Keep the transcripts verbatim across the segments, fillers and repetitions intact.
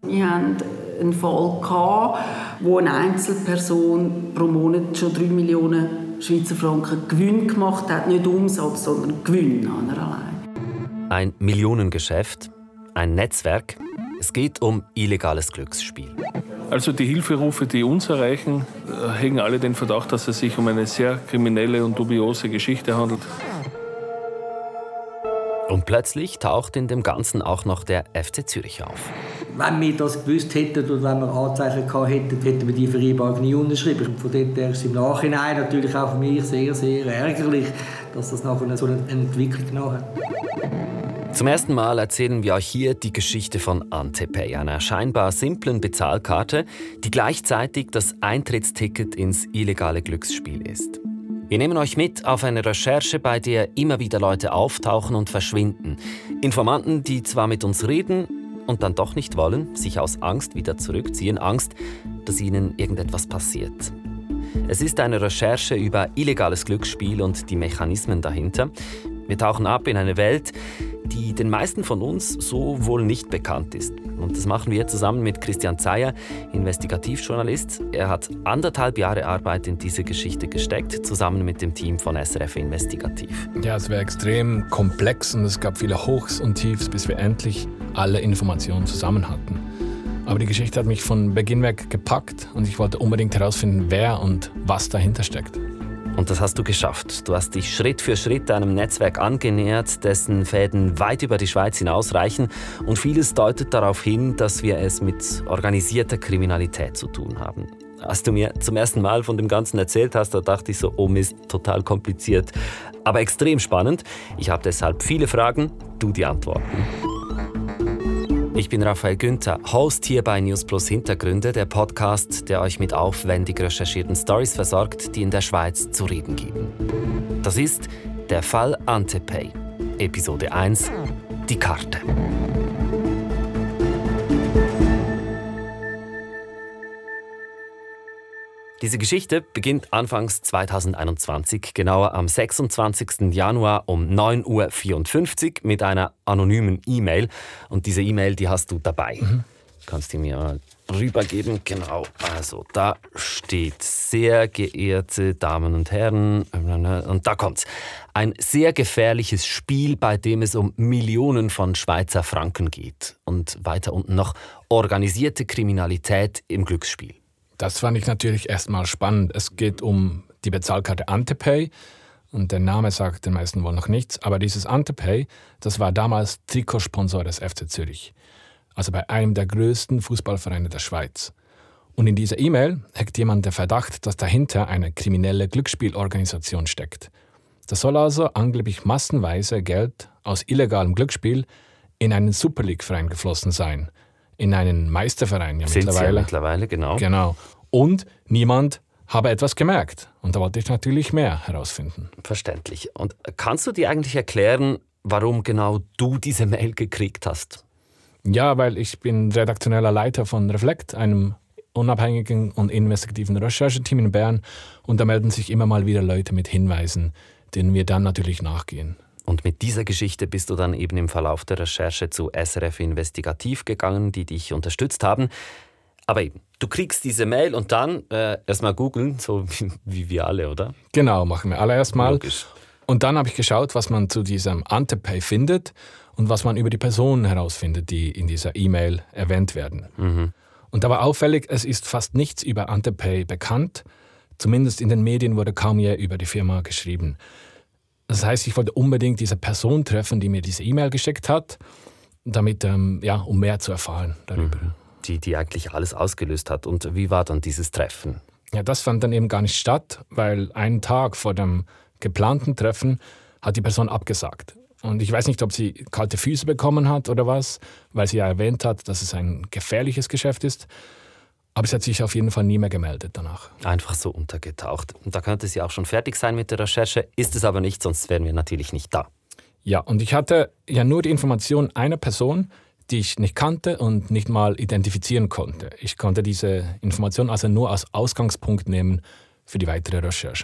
Wir hatten einen Fall, wo eine Einzelperson pro Monat schon drei Millionen Schweizer Franken Gewinn gemacht hat. Nicht Umsatz, sondern Gewinn an allein. Ein Millionengeschäft, ein Netzwerk. Es geht um illegales Glücksspiel. Also die Hilferufe, die uns erreichen, hegen alle den Verdacht, dass es sich um eine sehr kriminelle und dubiose Geschichte handelt. Und plötzlich taucht in dem Ganzen auch noch der F C Zürich auf. Wenn wir das gewusst hätten und wenn wir Anzeichen gehabt hätten, hätten wir die Vereinbarung nie unterschrieben. Von dort her ist es im Nachhinein natürlich auch für mich sehr, sehr ärgerlich, dass das nachher so eine Entwicklung genommen hat. Zum ersten Mal erzählen wir euch hier die Geschichte von Antepay, einer scheinbar simplen Bezahlkarte, die gleichzeitig das Eintrittsticket ins illegale Glücksspiel ist. Wir nehmen euch mit auf eine Recherche, bei der immer wieder Leute auftauchen und verschwinden. Informanten, die zwar mit uns reden und dann doch nicht wollen, sich aus Angst wieder zurückziehen, Angst, dass ihnen irgendetwas passiert. Es ist eine Recherche über illegales Glücksspiel und die Mechanismen dahinter. Wir tauchen ab in eine Welt, die den meisten von uns so wohl nicht bekannt ist. Und das machen wir zusammen mit Christian Zeyer, Investigativjournalist. Er hat anderthalb Jahre Arbeit in diese Geschichte gesteckt, zusammen mit dem Team von S R F Investigativ. Ja, es war extrem komplex und es gab viele Hochs und Tiefs, bis wir endlich alle Informationen zusammen hatten. Aber die Geschichte hat mich von Beginn weg gepackt und ich wollte unbedingt herausfinden, wer und was dahinter steckt. Und das hast du geschafft. Du hast dich Schritt für Schritt einem Netzwerk angenähert, dessen Fäden weit über die Schweiz hinausreichen. Und vieles deutet darauf hin, dass wir es mit organisierter Kriminalität zu tun haben. Als du mir zum ersten Mal von dem Ganzen erzählt hast, da dachte ich so, oh Mist, total kompliziert. Aber extrem spannend. Ich habe deshalb viele Fragen, du die Antworten. Ich bin Raphael Günther, Host hier bei News Plus Hintergründe, der Podcast, der euch mit aufwendig recherchierten Stories versorgt, die in der Schweiz zu reden geben. Das ist der Fall Antepay, Episode eins, die Karte. Diese Geschichte beginnt anfangs zweitausendeinundzwanzig, genauer am sechsundzwanzigsten Januar um neun Uhr vierundfünfzig mit einer anonymen E-Mail. Und diese E-Mail, die hast du dabei. Mhm. Kannst du mir mal rübergeben? Genau. Also da steht: Sehr geehrte Damen und Herren, und da kommt's. Ein sehr gefährliches Spiel, bei dem es um Millionen von Schweizer Franken geht. Und weiter unten noch: organisierte Kriminalität im Glücksspiel. Das fand ich natürlich erstmal spannend. Es geht um die Bezahlkarte Antepay. Und der Name sagt den meisten wohl noch nichts. Aber dieses Antepay, das war damals Trikotsponsor des F C Zürich. Also bei einem der größten Fußballvereine der Schweiz. Und in dieser E-Mail hegt jemand der Verdacht, dass dahinter eine kriminelle Glücksspielorganisation steckt. Das soll also angeblich massenweise Geld aus illegalem Glücksspiel in einen Super League-Verein geflossen sein. In einen Meisterverein ja mittlerweile. Ja mittlerweile, genau. Genau. Und niemand habe etwas gemerkt. Und da wollte ich natürlich mehr herausfinden. Verständlich. Und kannst du dir eigentlich erklären, warum genau du diese Mail gekriegt hast? Ja, weil ich bin redaktioneller Leiter von Reflekt, einem unabhängigen und investigativen Rechercheteam in Bern. Und da melden sich immer mal wieder Leute mit Hinweisen, denen wir dann natürlich nachgehen. Und mit dieser Geschichte bist du dann eben im Verlauf der Recherche zu S R F Investigativ gegangen, die dich unterstützt haben. Aber eben, du kriegst diese Mail und dann äh, erstmal googeln, so wie, wie wir alle, oder? Genau, machen wir alle erstmal. Logisch. Und dann habe ich geschaut, was man zu diesem Antepay findet und was man über die Personen herausfindet, die in dieser E-Mail erwähnt werden. Mhm. Und da war auffällig, es ist fast nichts über Antepay bekannt. Zumindest in den Medien wurde kaum je über die Firma geschrieben. Das heißt, ich wollte unbedingt diese Person treffen, die mir diese E-Mail geschickt hat, damit, ähm, ja, um mehr zu erfahren darüber. Mhm. Die, die eigentlich alles ausgelöst hat. Und wie war dann dieses Treffen? Ja, das fand dann eben gar nicht statt, weil einen Tag vor dem geplanten Treffen hat die Person abgesagt. Und ich weiß nicht, ob sie kalte Füße bekommen hat oder was, weil sie ja erwähnt hat, dass es ein gefährliches Geschäft ist. Aber sie hat sich auf jeden Fall nie mehr gemeldet danach. Einfach so untergetaucht. Und da könnte sie auch schon fertig sein mit der Recherche, ist es aber nicht, sonst wären wir natürlich nicht da. Ja, und ich hatte ja nur die Information einer Person, die ich nicht kannte und nicht mal identifizieren konnte. Ich konnte diese Information also nur als Ausgangspunkt nehmen für die weitere Recherche.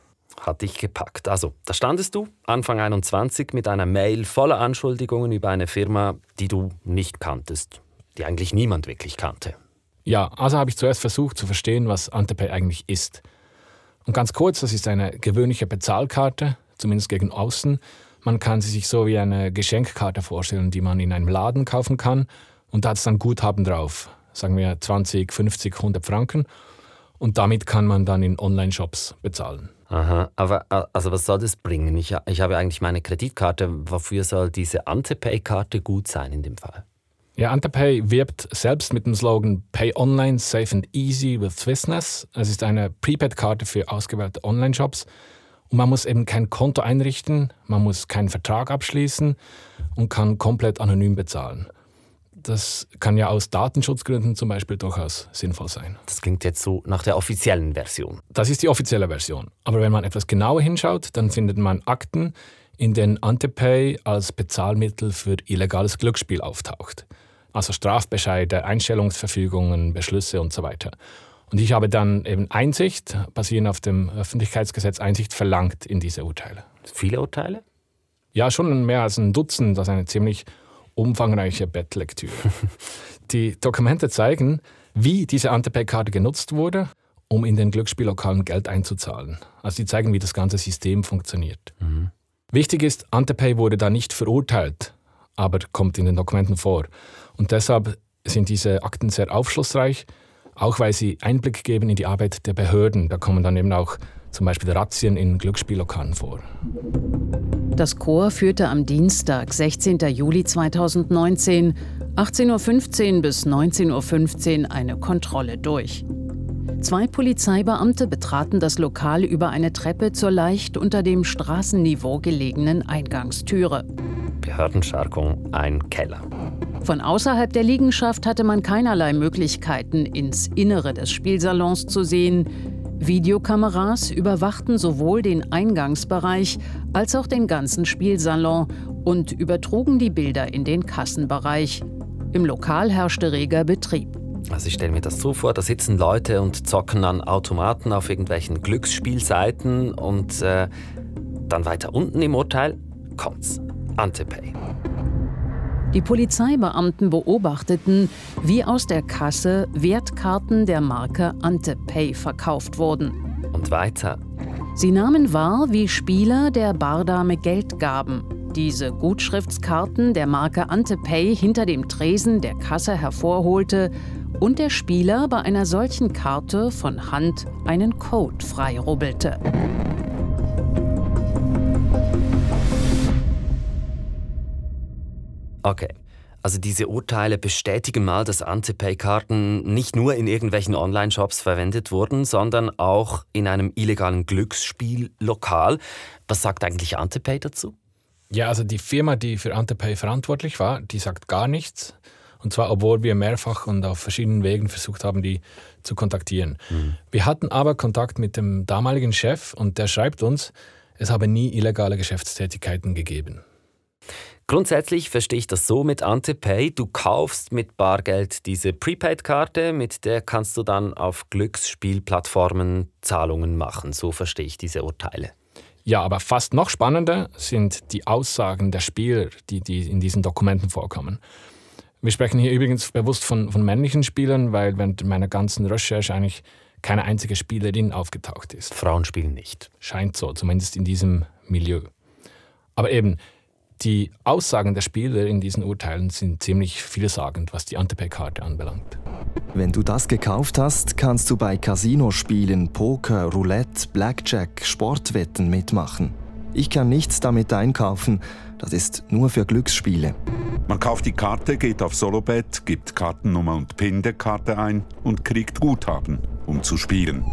Hat dich gepackt. Also, da standest du, Anfang einundzwanzig, mit einer Mail voller Anschuldigungen über eine Firma, die du nicht kanntest. die eigentlich niemand wirklich kannte. Ja, also habe ich zuerst versucht zu verstehen, was Antepay eigentlich ist. Und ganz kurz, das ist eine gewöhnliche Bezahlkarte, zumindest gegen außen. Man kann sie sich so wie eine Geschenkkarte vorstellen, die man in einem Laden kaufen kann. Und da hat es dann Guthaben drauf, sagen wir zwanzig, fünfzig, hundert Franken. Und damit kann man dann in Online-Shops bezahlen. Aha, aber also was soll das bringen? Ich, ich habe eigentlich meine Kreditkarte. Wofür soll diese Antepay-Karte gut sein in dem Fall? Ja, Antepay wirbt selbst mit dem Slogan Pay Online, Safe and Easy with Swissness. Es ist eine Prepaid-Karte für ausgewählte Online-Shops. Und man muss eben kein Konto einrichten, man muss keinen Vertrag abschließen und kann komplett anonym bezahlen. Das kann ja aus Datenschutzgründen zum Beispiel durchaus sinnvoll sein. Das klingt jetzt so nach der offiziellen Version. Das ist die offizielle Version. Aber wenn man etwas genauer hinschaut, dann findet man Akten, in denen Antepay als Bezahlmittel für illegales Glücksspiel auftaucht. Also Strafbescheide, Einstellungsverfügungen, Beschlüsse und so weiter. Und ich habe dann eben Einsicht, basierend auf dem Öffentlichkeitsgesetz, Einsicht verlangt in diese Urteile. Viele Urteile? Ja, schon mehr als ein Dutzend. Das ist eine ziemlich umfangreiche Bettlektüre. Die Dokumente zeigen, wie diese Antepay-Karte genutzt wurde, um in den Glücksspiellokalen Geld einzuzahlen. Also die zeigen, wie das ganze System funktioniert. Mhm. Wichtig ist, Antepay wurde da nicht verurteilt, aber kommt in den Dokumenten vor. Und deshalb sind diese Akten sehr aufschlussreich, auch weil sie Einblick geben in die Arbeit der Behörden. Da kommen dann eben auch zum Beispiel Razzien in Glücksspiellokalen vor. Das Korps führte am Dienstag, sechzehnten Juli zweitausendneunzehn, achtzehn Uhr fünfzehn bis neunzehn Uhr fünfzehn eine Kontrolle durch. Zwei Polizeibeamte betraten das Lokal über eine Treppe zur leicht unter dem Straßenniveau gelegenen Eingangstüre. Behördenscharkung, ein Keller. Von außerhalb der Liegenschaft hatte man keinerlei Möglichkeiten, ins Innere des Spielsalons zu sehen. Videokameras überwachten sowohl den Eingangsbereich als auch den ganzen Spielsalon und übertrugen die Bilder in den Kassenbereich. Im Lokal herrschte reger Betrieb. Also ich stelle mir das so vor, da sitzen Leute und zocken an Automaten auf irgendwelchen Glücksspielseiten und äh, dann weiter unten im Urteil kommt's. Antepay. Die Polizeibeamten beobachteten, wie aus der Kasse Wertkarten der Marke Antepay verkauft wurden. Und weiter. Sie nahmen wahr, wie Spieler der Bardame Geld gaben. Diese Gutschriftskarten der Marke Antepay hinter dem Tresen der Kasse hervorholte und der Spieler bei einer solchen Karte von Hand einen Code freirubbelte. Okay, also diese Urteile bestätigen mal, dass Antepay-Karten nicht nur in irgendwelchen Online-Shops verwendet wurden, sondern auch in einem illegalen Glücksspiellokal. Was sagt eigentlich Antepay dazu? Ja, also die Firma, die für Antepay verantwortlich war, die sagt gar nichts. Und zwar, obwohl wir mehrfach und auf verschiedenen Wegen versucht haben, die zu kontaktieren. Mhm. Wir hatten aber Kontakt mit dem damaligen Chef und der schreibt uns, es habe nie illegale Geschäftstätigkeiten gegeben. Grundsätzlich verstehe ich das so mit Antepay. Du kaufst mit Bargeld diese Prepaid-Karte, mit der kannst du dann auf Glücksspielplattformen Zahlungen machen. So verstehe ich diese Urteile. Ja, aber fast noch spannender sind die Aussagen der Spieler, die, die in diesen Dokumenten vorkommen. Wir sprechen hier übrigens bewusst von, von männlichen Spielern, weil während meiner ganzen Recherche eigentlich keine einzige Spielerin aufgetaucht ist. Frauen spielen nicht. Scheint so, zumindest in diesem Milieu. Aber eben, die Aussagen der Spieler in diesen Urteilen sind ziemlich vielsagend, was die Antepay-Karte anbelangt. Wenn du das gekauft hast, kannst du bei Casinospielen, Poker, Roulette, Blackjack, Sportwetten mitmachen. Ich kann nichts damit einkaufen, das ist nur für Glücksspiele. Man kauft die Karte, geht auf Solobet, gibt Kartennummer und PIN der Karte ein und kriegt Guthaben, um zu spielen.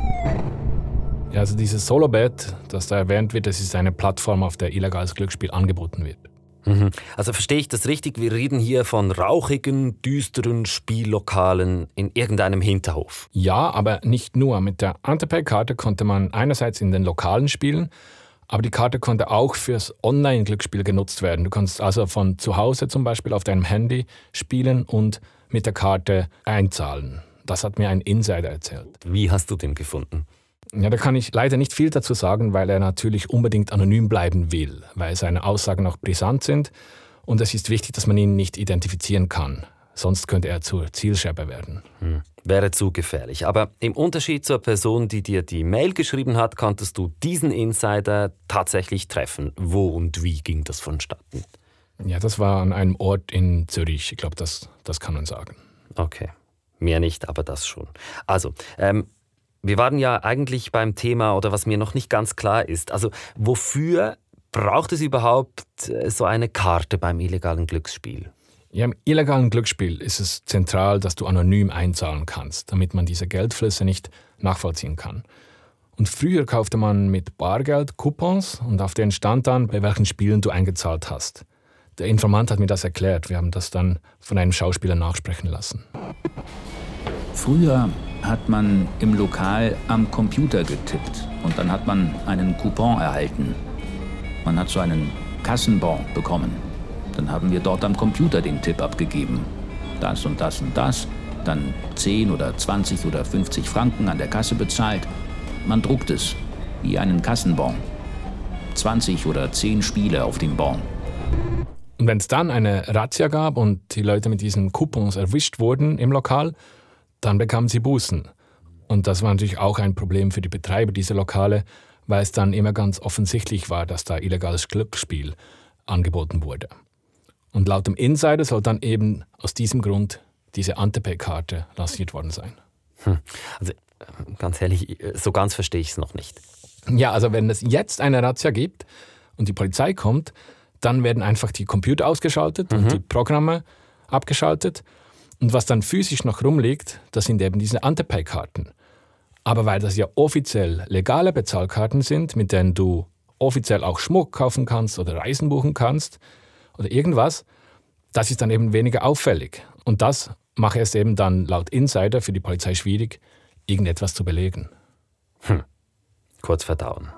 Ja, also dieses Solobet, das da erwähnt wird, das ist eine Plattform, auf der illegales Glücksspiel angeboten wird. Mhm. Also verstehe ich das richtig? Wir reden hier von rauchigen, düsteren Spiellokalen in irgendeinem Hinterhof. Ja, aber nicht nur. Mit der Antepay-Karte konnte man einerseits in den Lokalen spielen, aber die Karte konnte auch fürs Online-Glücksspiel genutzt werden. Du konntest also von zu Hause zum Beispiel auf deinem Handy spielen und mit der Karte einzahlen. Das hat mir ein Insider erzählt. Wie hast du den gefunden? Ja, da kann ich leider nicht viel dazu sagen, weil er natürlich unbedingt anonym bleiben will, weil seine Aussagen auch brisant sind und es ist wichtig, dass man ihn nicht identifizieren kann. sonst könnte er zur Zielscheibe werden. Hm. Wäre zu gefährlich. Aber im Unterschied zur Person, die dir die Mail geschrieben hat, konntest du diesen Insider tatsächlich treffen. Wo und wie ging das vonstatten? Ja, das war an einem Ort in Zürich. Ich glaube, das, das kann man sagen. Okay, mehr nicht, aber das schon. Also, ähm, wir waren ja eigentlich beim Thema, oder was mir noch nicht ganz klar ist. Also, wofür braucht es überhaupt so eine Karte beim illegalen Glücksspiel? Ja, im illegalen Glücksspiel ist es zentral, dass du anonym einzahlen kannst, damit man diese Geldflüsse nicht nachvollziehen kann. Und früher kaufte man mit Bargeld Coupons und auf denen stand dann, bei welchen Spielen du eingezahlt hast. Der Informant hat mir das erklärt. Wir haben das dann von einem Schauspieler nachsprechen lassen. Früher hat man im Lokal am Computer getippt und dann hat man einen Coupon erhalten. Man hat so einen Kassenbon bekommen. Dann haben wir dort am Computer den Tipp abgegeben. Das und das und das. Dann zehn oder zwanzig oder fünfzig Franken an der Kasse bezahlt. Man druckt es, wie einen Kassenbon. zwanzig oder zehn Spiele auf dem Bon. Und wenn es dann eine Razzia gab und die Leute mit diesen Coupons erwischt wurden im Lokal, dann bekamen sie Bußen. Und das war natürlich auch ein Problem für die Betreiber dieser Lokale, weil es dann immer ganz offensichtlich war, dass da illegales Glücksspiel angeboten wurde. Und laut dem Insider soll dann eben aus diesem Grund diese Antepay-Karte lanciert worden sein. Hm. Also ganz ehrlich, so ganz verstehe ich es noch nicht. Ja, also wenn es jetzt eine Razzia gibt und die Polizei kommt, dann werden einfach die Computer ausgeschaltet mhm. und die Programme abgeschaltet. Und was dann physisch noch rumliegt, das sind eben diese Antepay-Karten. Aber weil das ja offiziell legale Bezahlkarten sind, mit denen du offiziell auch Schmuck kaufen kannst oder Reisen buchen kannst oder irgendwas, das ist dann eben weniger auffällig. Und das mache es eben dann laut Insider für die Polizei schwierig, irgendetwas zu belegen. Hm. Kurz verdauen.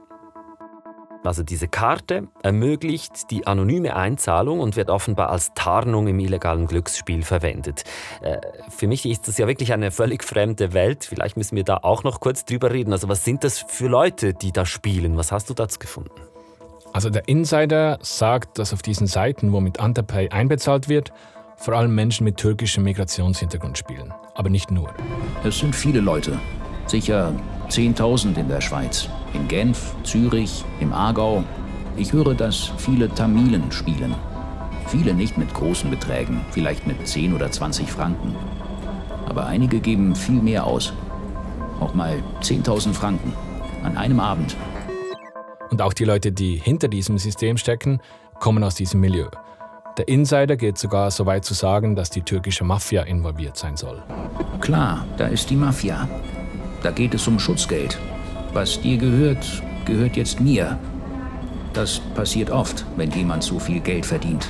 Also diese Karte ermöglicht die anonyme Einzahlung und wird offenbar als Tarnung im illegalen Glücksspiel verwendet. Äh, für mich ist das ja wirklich eine völlig fremde Welt. Vielleicht müssen wir da auch noch kurz drüber reden. Also was sind das für Leute, die da spielen? Was hast du dazu gefunden? Also der Insider sagt, dass auf diesen Seiten, wo mit Antepay einbezahlt wird, vor allem Menschen mit türkischem Migrationshintergrund spielen. Aber nicht nur. Es sind viele Leute. Sicher zehntausend in der Schweiz. In Genf, Zürich, im Aargau. Ich höre, dass viele Tamilen spielen. Viele nicht mit großen Beträgen, vielleicht mit zehn oder zwanzig Franken. Aber einige geben viel mehr aus. Auch mal zehntausend Franken. An einem Abend. Und auch die Leute, die hinter diesem System stecken, kommen aus diesem Milieu. Der Insider geht sogar so weit zu sagen, dass die türkische Mafia involviert sein soll. Klar, da ist die Mafia. Da geht es um Schutzgeld. Was dir gehört, gehört jetzt mir. Das passiert oft, wenn jemand so viel Geld verdient.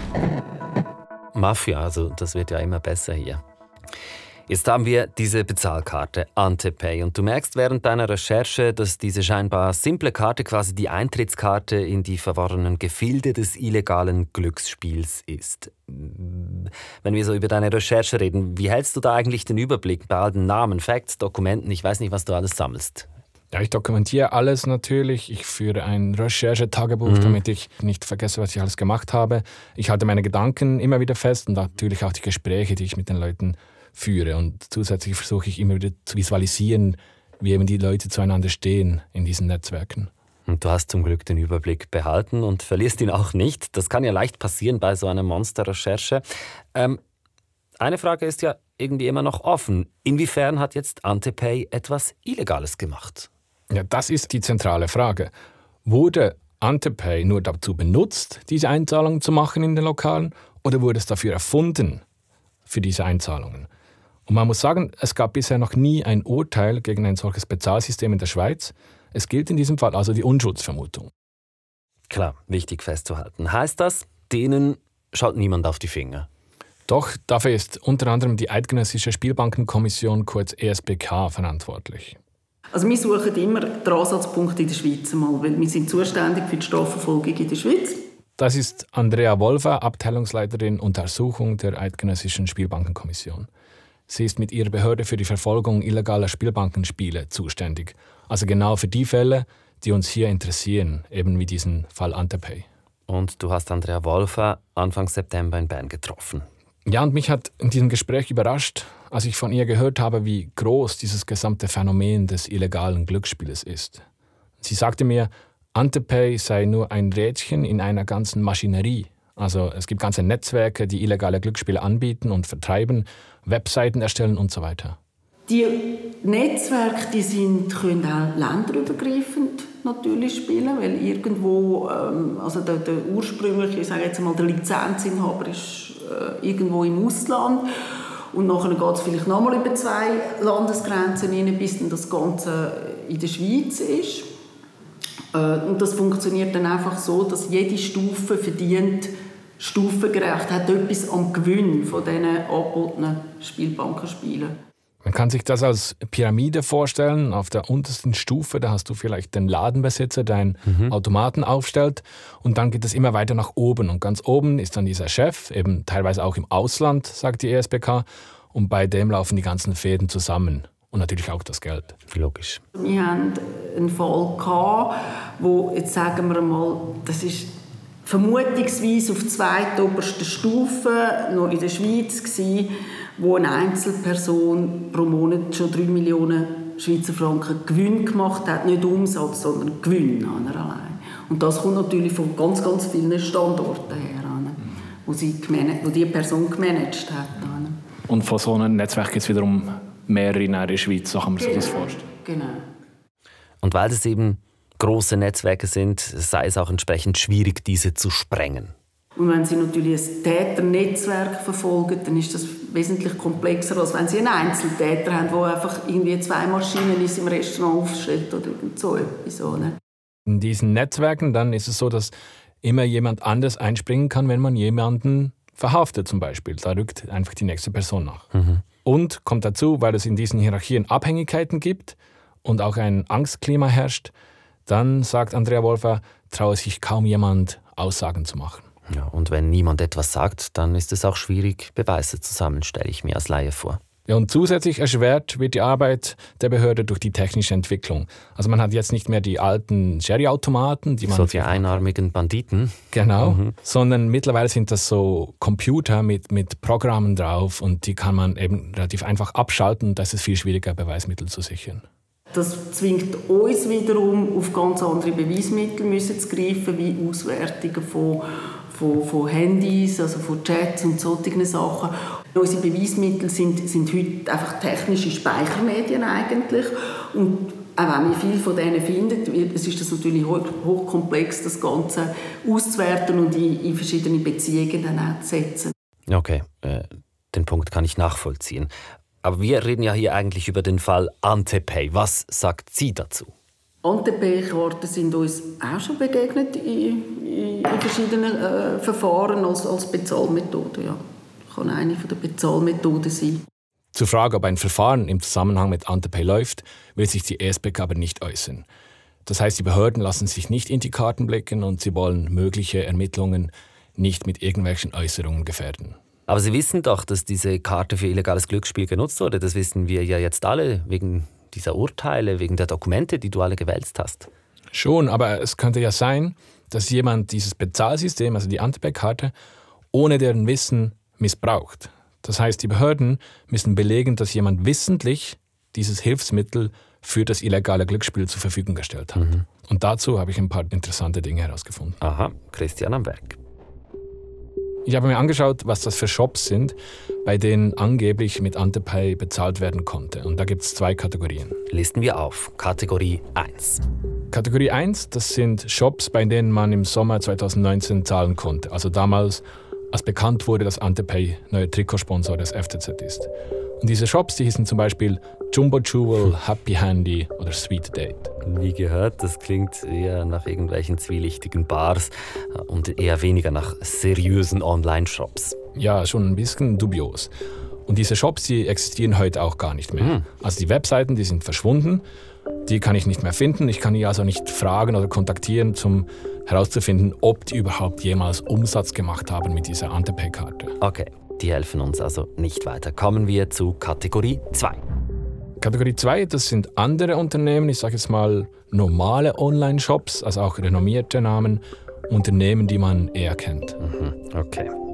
Mafia, also das wird ja immer besser hier. Jetzt haben wir diese Bezahlkarte Antepay und du merkst während deiner Recherche, dass diese scheinbar simple Karte quasi die Eintrittskarte in die verworrenen Gefilde des illegalen Glücksspiels ist. Wenn wir so über deine Recherche reden, wie hältst du da eigentlich den Überblick bei all den Namen, Facts, Dokumenten? Ich weiß nicht, was du alles sammelst. Ja, ich dokumentiere alles natürlich. Ich führe ein Recherchetagebuch, mhm. damit ich nicht vergesse, was ich alles gemacht habe. Ich halte meine Gedanken immer wieder fest und natürlich auch die Gespräche, die ich mit den Leuten führe. Und zusätzlich versuche ich immer wieder zu visualisieren, wie eben die Leute zueinander stehen in diesen Netzwerken. Und du hast zum Glück den Überblick behalten und verlierst ihn auch nicht. Das kann ja leicht passieren bei so einer Monsterrecherche. Ähm, eine Frage ist ja irgendwie immer noch offen. Inwiefern hat jetzt Antepay etwas Illegales gemacht? Ja, das ist die zentrale Frage. Wurde Antepay nur dazu benutzt, diese Einzahlungen zu machen in den Lokalen, oder wurde es dafür erfunden, für diese Einzahlungen? Und man muss sagen, es gab bisher noch nie ein Urteil gegen ein solches Bezahlsystem in der Schweiz. Es gilt in diesem Fall also die Unschuldsvermutung. Klar, wichtig festzuhalten. Heißt das, denen schaut niemand auf die Finger? Doch, dafür ist unter anderem die Eidgenössische Spielbankenkommission, kurz E S B K, verantwortlich. Also wir suchen immer den Ansatzpunkt in der Schweiz mal, weil wir sind zuständig für die Strafverfolgung in der Schweiz. Das ist Andrea Wolfer, Abteilungsleiterin Untersuchung der Eidgenössischen Spielbankenkommission. Sie ist mit ihrer Behörde für die Verfolgung illegaler Spielbankenspiele zuständig. Also genau für die Fälle, die uns hier interessieren, eben wie diesen Fall Antepay. Und du hast Andrea Wolfer Anfang September in Bern getroffen. Ja, und mich hat in diesem Gespräch überrascht, als ich von ihr gehört habe, wie groß dieses gesamte Phänomen des illegalen Glücksspieles ist. Sie sagte mir, Antepay sei nur ein Rädchen in einer ganzen Maschinerie. Also es gibt ganze Netzwerke, die illegale Glücksspiele anbieten und vertreiben, Webseiten erstellen und so weiter. Die Netzwerke, die sind, können auch länderübergreifend natürlich spielen, weil irgendwo, ähm, also der, der ursprüngliche, ich sage jetzt mal, der Lizenzinhaber ist äh, irgendwo im Ausland und nachher geht es vielleicht nochmal über zwei Landesgrenzen rein, bis dann das Ganze in der Schweiz ist. Äh, und das funktioniert dann einfach so, dass jede Stufe verdient stufengerecht, hat etwas am Gewinn von diesen angebotenen Spielbankenspielen. Man kann sich das als Pyramide vorstellen. Auf der untersten Stufe, da hast du vielleicht den Ladenbesitzer, der einen mhm. Automaten aufstellt. Und dann geht es immer weiter nach oben. Und ganz oben ist dann dieser Chef, eben teilweise auch im Ausland, sagt die E S B K. Und bei dem laufen die ganzen Fäden zusammen. Und natürlich auch das Geld. Logisch. Wir hatten einen Fall gehabt, wo, jetzt sagen wir mal, das ist vermutungsweise auf zweitoberster Stufe, noch in der Schweiz gewesen, wo eine Einzelperson pro Monat schon drei Millionen Schweizer Franken Gewinn gemacht hat. Nicht Umsatz, sondern Gewinn allein. Und das kommt natürlich von ganz, ganz vielen Standorten her, wo, sie gemanagt, wo die Person gemanagt hat. Und von so einem Netzwerk gibt es wiederum mehrere in der Schweiz, so kann man sich Genau. das vorstellen. Genau. Und weil es eben große Netzwerke sind, sei es auch entsprechend schwierig, diese zu sprengen. Und wenn Sie natürlich ein Täternetzwerk verfolgen, dann ist das wesentlich komplexer, als wenn Sie einen Einzeltäter haben, der einfach irgendwie zwei Maschinen in seinem Restaurant aufstellt oder so etwas. Oder? In diesen Netzwerken dann ist es so, dass immer jemand anders einspringen kann, wenn man jemanden verhaftet zum Beispiel. Da rückt einfach die nächste Person nach. Mhm. Und kommt dazu, weil es in diesen Hierarchien Abhängigkeiten gibt und auch ein Angstklima herrscht, dann, sagt Andrea Wolfer, traue sich kaum jemand, Aussagen zu machen. Ja, und wenn niemand etwas sagt, dann ist es auch schwierig, Beweise zu sammeln, stelle ich mir als Laie vor. Ja, und zusätzlich erschwert wird die Arbeit der Behörde durch die technische Entwicklung. Also man hat jetzt nicht mehr die alten Sherry-Automaten, die man... So die einarmigen Banditen. Genau, mhm. sondern mittlerweile sind das so Computer mit, mit Programmen drauf und die kann man eben relativ einfach abschalten. Da ist es viel schwieriger, Beweismittel zu sichern. Das zwingt uns wiederum, auf ganz andere Beweismittel müssen zu greifen, wie Auswertungen von, von, von Handys, also von Chats und solchen Sachen. Unsere Beweismittel sind, sind heute einfach technische Speichermedien eigentlich. Und auch wenn wir viel von denen finden, es ist das natürlich hochkomplex, das Ganze auszuwerten und in, in verschiedene Beziehungen dann auch zu setzen. Okay, äh, den Punkt kann ich nachvollziehen. Aber wir reden ja hier eigentlich über den Fall Antepay. Was sagt sie dazu? Antepay-Karten sind uns auch schon begegnet in, in, in verschiedenen äh, Verfahren als, als Bezahlmethode. Ja. Kann eine der Bezahlmethoden sein. Zur Frage, ob ein Verfahren im Zusammenhang mit Antepay läuft, will sich die E S B K aber nicht äußern. Das heißt, die Behörden lassen sich nicht in die Karten blicken und sie wollen mögliche Ermittlungen nicht mit irgendwelchen Äußerungen gefährden. Aber Sie wissen doch, dass diese Karte für illegales Glücksspiel genutzt wurde. Das wissen wir ja jetzt alle, wegen dieser Urteile, wegen der Dokumente, die du alle gewälzt hast. Schon, aber es könnte ja sein, dass jemand dieses Bezahlsystem, also die Antepay-Karte, ohne deren Wissen missbraucht. Das heißt, die Behörden müssen belegen, dass jemand wissentlich dieses Hilfsmittel für das illegale Glücksspiel zur Verfügung gestellt hat. Mhm. Und dazu habe ich ein paar interessante Dinge herausgefunden. Aha, Christian am Werk. Ich habe mir angeschaut, was das für Shops sind, bei denen angeblich mit Antepay bezahlt werden konnte. Und da gibt es zwei Kategorien. Listen wir auf. Kategorie eins. Kategorie eins, das sind Shops, bei denen man im Sommer zweitausendneunzehn zahlen konnte. Also damals, als bekannt wurde, dass Antepay neuer Trikotsponsor des F C Z ist. Und diese Shops, die hießen zum Beispiel Jumbo Jewel, Happy Handy oder Sweet Date. Nie gehört, das klingt eher nach irgendwelchen zwielichtigen Bars und eher weniger nach seriösen Online-Shops. Ja, schon ein bisschen dubios. Und diese Shops, die existieren heute auch gar nicht mehr. Mhm. Also die Webseiten, die sind verschwunden, die kann ich nicht mehr finden. Ich kann die also nicht fragen oder kontaktieren, um herauszufinden, ob die überhaupt jemals Umsatz gemacht haben mit dieser Antepay-Karte. Okay, die helfen uns also nicht weiter. Kommen wir zu Kategorie zwei. Kategorie zwei, das sind andere Unternehmen, ich sage jetzt mal normale Online-Shops, also auch renommierte Namen, Unternehmen, die man eher kennt. Mhm, okay.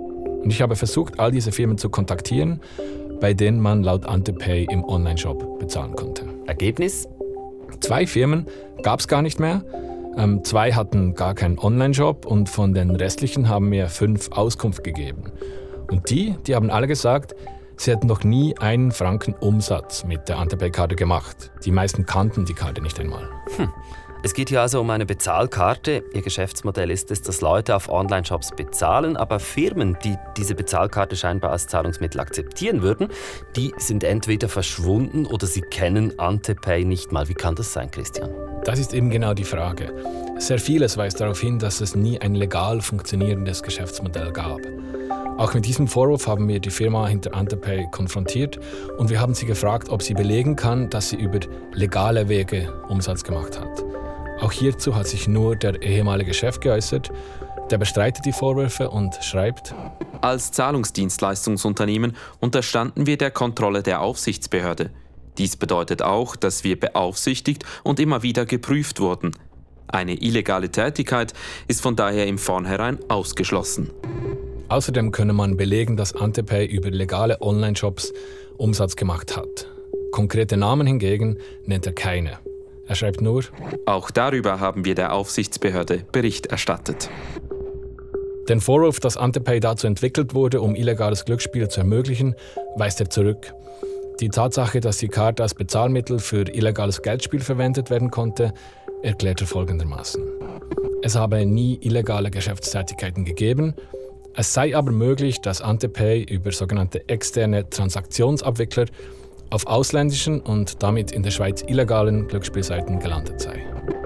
Und ich habe versucht, all diese Firmen zu kontaktieren, bei denen man laut Antepay im Onlineshop bezahlen konnte. Ergebnis? Zwei Firmen gab es gar nicht mehr. Ähm, zwei hatten gar keinen Onlineshop und von den restlichen haben mir fünf Auskunft gegeben. Und die, die haben alle gesagt, sie hätten noch nie einen Franken Umsatz mit der Antepay-Karte gemacht. Die meisten kannten die Karte nicht einmal. Hm. Es geht hier also um eine Bezahlkarte. Ihr Geschäftsmodell ist es, dass Leute auf Online-Shops bezahlen, aber Firmen, die diese Bezahlkarte scheinbar als Zahlungsmittel akzeptieren würden, die sind entweder verschwunden oder sie kennen Antepay nicht mal. Wie kann das sein, Christian? Das ist eben genau die Frage. Sehr vieles weist darauf hin, dass es nie ein legal funktionierendes Geschäftsmodell gab. Auch mit diesem Vorwurf haben wir die Firma hinter Antepay konfrontiert und wir haben sie gefragt, ob sie belegen kann, dass sie über legale Wege Umsatz gemacht hat. Auch hierzu hat sich nur der ehemalige Chef geäußert. Der bestreitet die Vorwürfe und schreibt: Als Zahlungsdienstleistungsunternehmen unterstanden wir der Kontrolle der Aufsichtsbehörde. Dies bedeutet auch, dass wir beaufsichtigt und immer wieder geprüft wurden. Eine illegale Tätigkeit ist von daher im Vornherein ausgeschlossen. Außerdem könne man belegen, dass Antepay über legale Online-Shops Umsatz gemacht hat. Konkrete Namen hingegen nennt er keine. Er schreibt nur: Auch darüber haben wir der Aufsichtsbehörde Bericht erstattet. Den Vorwurf, dass Antepay dazu entwickelt wurde, um illegales Glücksspiel zu ermöglichen, weist er zurück. Die Tatsache, dass die Karte als Bezahlmittel für illegales Geldspiel verwendet werden konnte, erklärt er folgendermaßen: Es habe nie illegale Geschäftstätigkeiten gegeben. Es sei aber möglich, dass Antepay über sogenannte externe Transaktionsabwickler auf ausländischen und damit in der Schweiz illegalen Glücksspielseiten gelandet sei.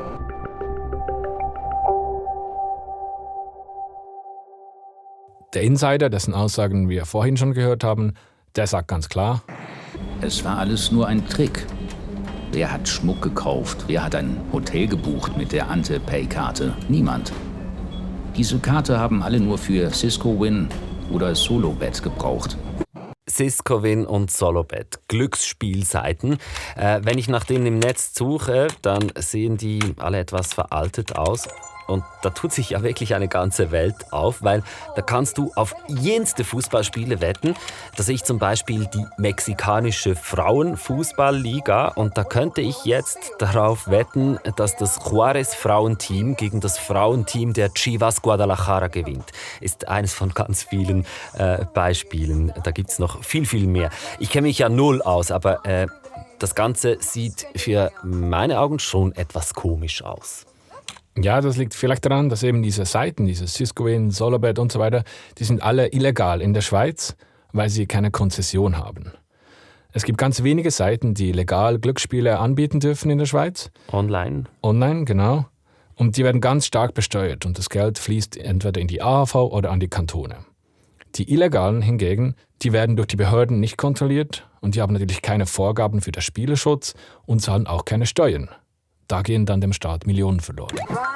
Der Insider, dessen Aussagen wir vorhin schon gehört haben, der sagt ganz klar: Es war alles nur ein Trick. Wer hat Schmuck gekauft? Wer hat ein Hotel gebucht mit der Antepay-Karte? Niemand. Diese Karte haben alle nur für Cisco Win oder Solobet gebraucht. Cisco Win und Solobet, Glücksspielseiten. Äh, wenn ich nach denen im Netz suche, dann sehen die alle etwas veraltet aus. Und da tut sich ja wirklich eine ganze Welt auf, weil da kannst du auf jenste Fußballspiele wetten. Da sehe ich zum Beispiel die mexikanische Frauenfußballliga und da könnte ich jetzt darauf wetten, dass das Juarez-Frauenteam gegen das Frauenteam der Chivas Guadalajara gewinnt. Ist eines von ganz vielen äh, Beispielen. Da gibt es noch viel, viel mehr. Ich kenne mich ja null aus, aber äh, das Ganze sieht für meine Augen schon etwas komisch aus. Ja, das liegt vielleicht daran, dass eben diese Seiten, diese Cisco Win, Solobet und so weiter, die sind alle illegal in der Schweiz, weil sie keine Konzession haben. Es gibt ganz wenige Seiten, die legal Glücksspiele anbieten dürfen in der Schweiz. Online. Online, genau. Und die werden ganz stark besteuert und das Geld fließt entweder in die A H V oder an die Kantone. Die illegalen hingegen, die werden durch die Behörden nicht kontrolliert und die haben natürlich keine Vorgaben für den Spielerschutz und zahlen auch keine Steuern. Da gehen dann dem Staat Millionen verloren.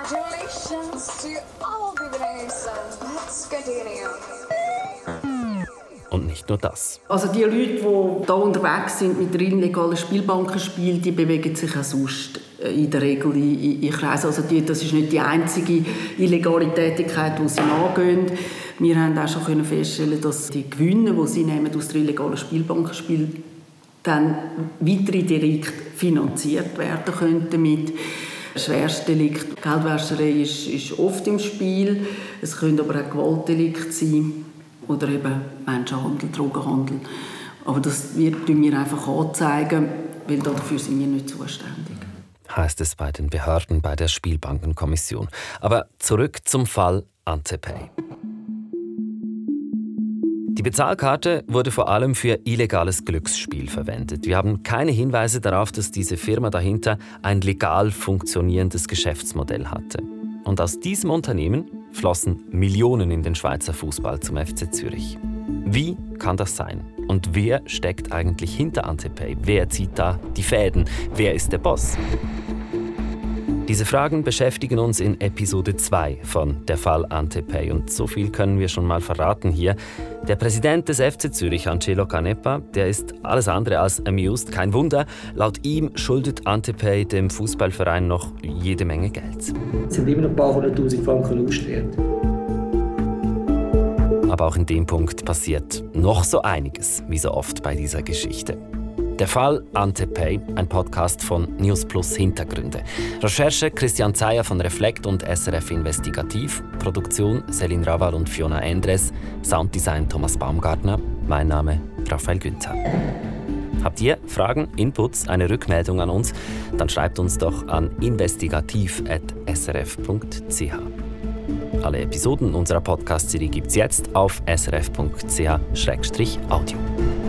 Und nicht nur das. Also die Leute, die hier unterwegs sind mit illegalen Spielbankenspielen, die bewegen sich auch sonst in der Regel in, in Kreisen. Also die, das ist nicht die einzige illegale Tätigkeit, die sie nachgehen. Wir haben auch schon feststellen, dass die Gewinne, die sie nehmen aus der illegalen Spielbankenspiel, dann weitere Delikte finanziert werden könnten mit Schwerstdelikt. Geldwäscherei ist, ist oft im Spiel. Es können aber auch Gewaltdelikte sein oder eben Menschenhandel, Drogenhandel. Aber das wird wir einfach anzeigen, weil dafür sind wir nicht zuständig. Heißt es bei den Behörden, bei der Spielbankenkommission. Aber zurück zum Fall Antepay. Die Bezahlkarte wurde vor allem für illegales Glücksspiel verwendet. Wir haben keine Hinweise darauf, dass diese Firma dahinter ein legal funktionierendes Geschäftsmodell hatte. Und aus diesem Unternehmen flossen Millionen in den Schweizer Fußball zum F C Zürich. Wie kann das sein? Und wer steckt eigentlich hinter Antepay? Wer zieht da die Fäden? Wer ist der Boss? Diese Fragen beschäftigen uns in Episode zwei von Der Fall Antepay. Und so viel können wir schon mal verraten hier. Der Präsident des F C Zürich, Angelo Canepa, der ist alles andere als amused. Kein Wunder, laut ihm schuldet Antepay dem Fußballverein noch jede Menge Geld. Es sind immer noch ein paar hunderttausend Franken ausstehend. aber auch in dem Punkt passiert noch so einiges, wie so oft bei dieser Geschichte. Der Fall Ante Pay, ein Podcast von News Plus Hintergründe. Recherche Christian Zeyer von Reflekt und S R F Investigativ. Produktion Selin Raval und Fiona Endres. Sounddesign Thomas Baumgartner. Mein Name Raphael Günther. Habt ihr Fragen, Inputs, eine Rückmeldung an uns? Dann schreibt uns doch an investigativ at s r f punkt c h. Alle Episoden unserer Podcast-Serie gibt es jetzt auf s r f punkt c h slash audio.